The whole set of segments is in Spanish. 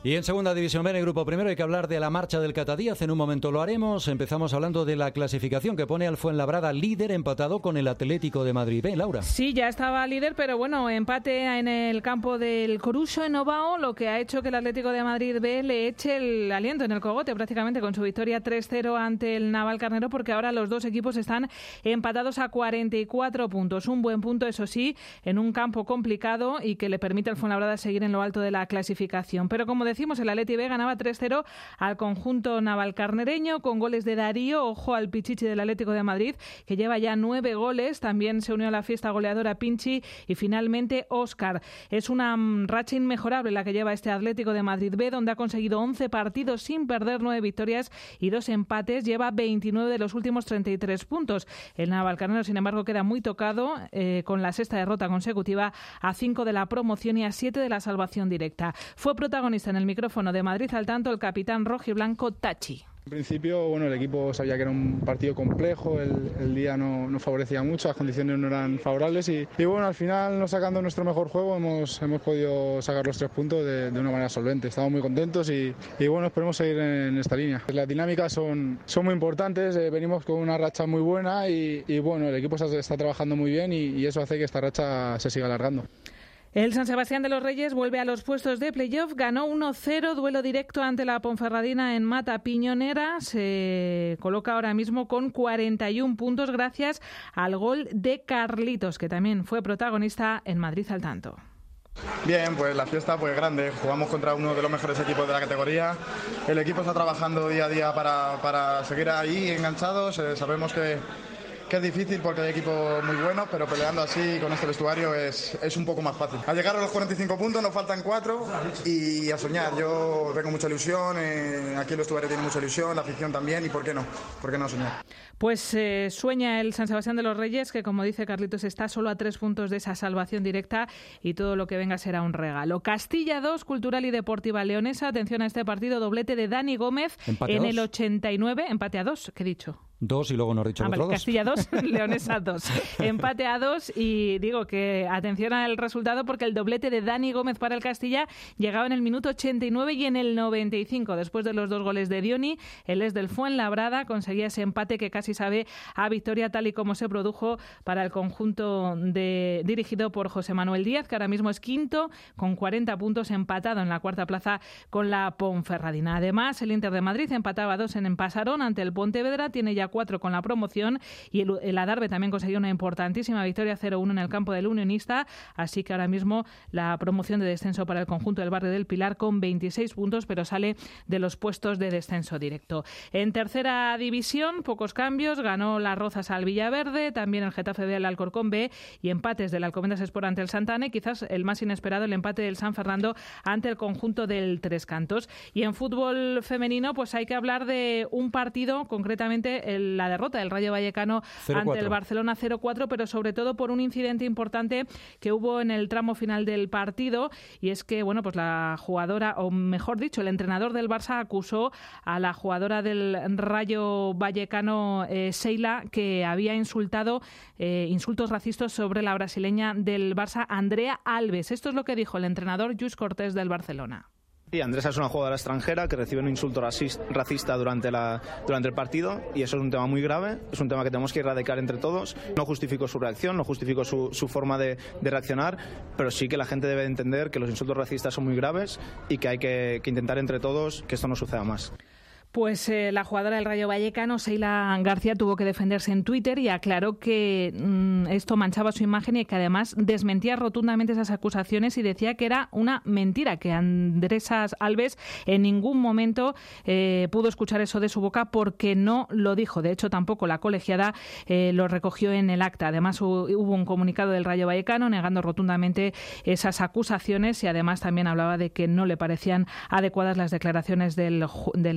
Y en segunda división B, en el grupo primero, hay que hablar de la marcha del Catadíaz. En un momento lo haremos. Empezamos hablando de la clasificación que pone al Fuenlabrada líder, empatado con el Atlético de Madrid. ¿Ven, Laura? Sí, ya estaba líder, pero bueno, empate en el campo del Coruso en Ovao, lo que ha hecho que el Atlético de Madrid B le eche el aliento en el cogote prácticamente con su victoria 3-0 ante el Navalcarnero, porque ahora los dos equipos están empatados a 44 puntos. Un buen punto, eso sí, en un campo complicado y que le permite al Fuenlabrada seguir en lo alto de la clasificación. Pero como decimos, el Atleti B ganaba 3-0 al conjunto navalcarnereño con goles de Darío. Ojo al Pichichi del Atlético de Madrid, que lleva ya 9 goles. También se unió a la fiesta goleadora Pinchi y finalmente Óscar. Es una racha inmejorable la que lleva este Atlético de Madrid B, donde ha conseguido 11 partidos sin perder, 9 victorias y 2 empates. Lleva 29 de los últimos 33 puntos. El navalcarnero, sin embargo, queda muy tocado con la sexta derrota consecutiva, a 5 de la promoción y a 7 de la salvación directa. Fue protagonista en el micrófono de Madrid al tanto el capitán rojiblanco Tachi. En principio, bueno, el equipo sabía que era un partido complejo, el día no favorecía mucho, las condiciones no eran favorables y bueno, al final, no sacando nuestro mejor juego, hemos podido sacar los 3 puntos de una manera solvente. Estamos muy contentos y bueno, esperemos seguir en esta línea. Las dinámicas son muy importantes, venimos con una racha muy buena y bueno, el equipo está trabajando muy bien y eso hace que esta racha se siga alargando. El San Sebastián de los Reyes vuelve a los puestos de playoff, ganó 1-0, duelo directo ante la Ponferradina en Mata Piñonera, se coloca ahora mismo con 41 puntos gracias al gol de Carlitos, que también fue protagonista en Madrid al tanto. Bien, pues la fiesta pues grande, jugamos contra uno de los mejores equipos de la categoría, el equipo está trabajando día a día para seguir ahí enganchados, sabemos que es difícil porque hay equipos muy buenos, pero peleando así con este vestuario es un poco más fácil. Al llegar a los 45 puntos nos faltan 4 y a soñar. Yo tengo mucha ilusión, aquí el vestuario tiene mucha ilusión, la afición también, y ¿por qué no? ¿Por qué no soñar? Pues sueña el San Sebastián de los Reyes, que como dice Carlitos está solo a 3 puntos de esa salvación directa y todo lo que venga será un regalo. Castilla 2, Cultural y Deportiva Leonesa. Atención a este partido, doblete de Dani Gómez empate en el 89, empate a 2, ¿qué he dicho? 2 y luego no he dicho otro 2. Castilla 2, Leonesa 2. Empate a 2 y digo que atención al resultado porque el doblete de Dani Gómez para el Castilla llegaba en el minuto 89 y en el 95. Después de los 2 goles de Dioni, el ex del Fuenlabrada conseguía ese empate que casi sabe a victoria, tal y como se produjo para el conjunto dirigido por José Manuel Díaz, que ahora mismo es quinto con 40 puntos, empatado en la cuarta plaza con la Ponferradina. Además, el Inter de Madrid empataba a 2 en Pasarón ante el Pontevedra, tiene ya 4 con la promoción y el Adarve también consiguió una importantísima victoria 0-1 en el campo del Unionista, así que ahora mismo la promoción de descenso para el conjunto del Barrio del Pilar con 26 puntos, pero sale de los puestos de descenso directo. En tercera división, pocos cambios, ganó las Rozas al Villaverde, también el Getafe B al Alcorcón B y empates del Alcobendas Sport ante el Santana y quizás el más inesperado, el empate del San Fernando ante el conjunto del Tres Cantos. Y en fútbol femenino, pues hay que hablar de un partido, concretamente la derrota del Rayo Vallecano 0-4 ante el Barcelona 0-4, pero sobre todo por un incidente importante que hubo en el tramo final del partido, y es que bueno, pues la jugadora, o mejor dicho, el entrenador del Barça acusó a la jugadora del Rayo Vallecano, Sheila, que había insultado insultos racistas sobre la brasileña del Barça, Andrea Alves. Esto es lo que dijo el entrenador Lluís Cortés del Barcelona. Sí, Andresa es una jugadora extranjera que recibe un insulto racista durante el partido y eso es un tema muy grave, es un tema que tenemos que erradicar entre todos. No justifico su reacción, no justifico su forma de reaccionar, pero sí que la gente debe entender que los insultos racistas son muy graves y que hay que intentar entre todos que esto no suceda más. Pues la jugadora del Rayo Vallecano, Sheila García, tuvo que defenderse en Twitter y aclaró que esto manchaba su imagen y que además desmentía rotundamente esas acusaciones y decía que era una mentira, que Andresa Alves en ningún momento pudo escuchar eso de su boca porque no lo dijo. De hecho, tampoco la colegiada lo recogió en el acta. Además, hubo un comunicado del Rayo Vallecano negando rotundamente esas acusaciones y además también hablaba de que no le parecían adecuadas las declaraciones del entrenador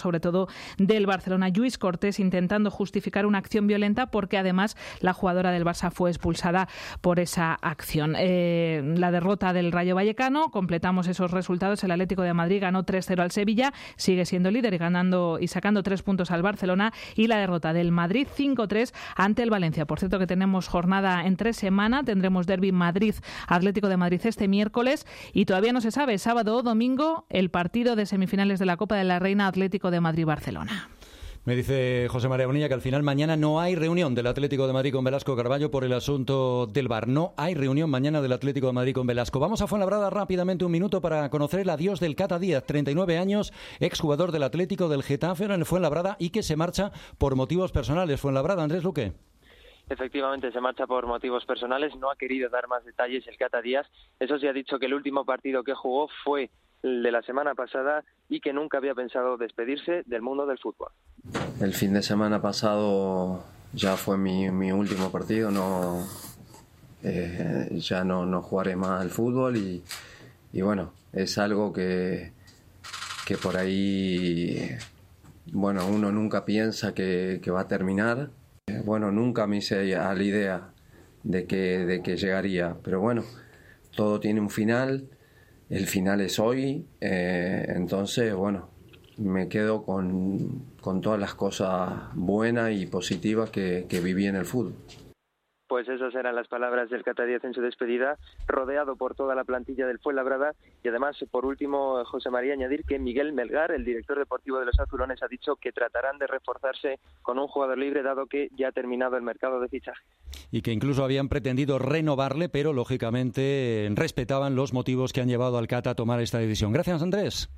sobre todo del Barcelona. Lluís Cortés intentando justificar una acción violenta porque además la jugadora del Barça fue expulsada por esa acción. La derrota del Rayo Vallecano, completamos esos resultados. El Atlético de Madrid ganó 3-0 al Sevilla, sigue siendo líder y sacando 3 puntos al Barcelona, y la derrota del Madrid 5-3 ante el Valencia. Por cierto que tenemos jornada entre semana, tendremos derbi Madrid-Atlético de Madrid este miércoles y todavía no se sabe, sábado o domingo, el partido de semifinales de la Copa de la Reina Atlético de Madrid-Barcelona. Me dice José María Bonilla que al final mañana no hay reunión del Atlético de Madrid con Velasco Carballo por el asunto del VAR. No hay reunión mañana del Atlético de Madrid con Velasco. Vamos a Fuenlabrada rápidamente, un minuto, para conocer el adiós del Cata Díaz, 39 años, exjugador del Atlético, del Getafe, en el Fuenlabrada, y que se marcha por motivos personales. Fuenlabrada, Andrés Luque. Efectivamente, se marcha por motivos personales. No ha querido dar más detalles el Cata Díaz. Eso sí, ha dicho que el último partido que jugó fue el de la semana pasada y que nunca había pensado despedirse del mundo del fútbol. El fin de semana pasado ya fue mi último partido, ya no jugaré más al fútbol y bueno, es algo que por ahí, bueno, uno nunca piensa que va a terminar. Bueno, nunca me hice a la idea de que llegaría, pero bueno, todo tiene un final. El final es hoy, entonces, bueno, me quedo con todas las cosas buenas y positivas que viví en el fútbol. Pues esas eran las palabras del Cata Díaz en su despedida, rodeado por toda la plantilla del Fuenlabrada. Y además, por último, José María, añadir que Miguel Melgar, el director deportivo de los azulones, ha dicho que tratarán de reforzarse con un jugador libre, dado que ya ha terminado el mercado de fichaje. Y que incluso habían pretendido renovarle, pero lógicamente respetaban los motivos que han llevado al Cata a tomar esta decisión. Gracias, Andrés.